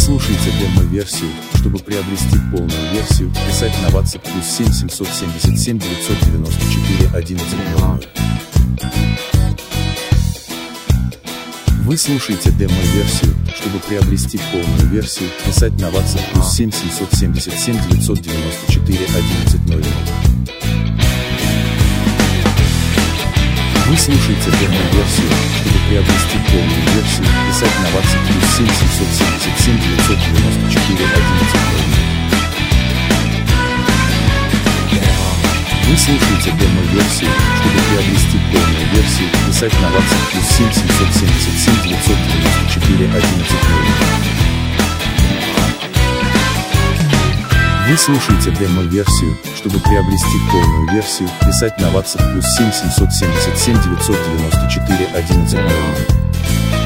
слушаете демо-версию. Чтобы приобрести полную версию, писать на WhatsApp +7 777 994 1100. Вы слушаете демо-версию. Чтобы приобрести полную версию, писать на WhatsApp +7 777 994 1100. Вы слушаете демо-версию. Чтобы приобрести полную версию, писать на WhatsApp +7 777 994 1100. Вы слушаете демо-версию. Чтобы приобрести полную версию, писать на WhatsApp +7 777 994 1100. Вы слушаете демо-версию. Чтобы приобрести полную версию, писать на WhatsApp +7 777 994 1100.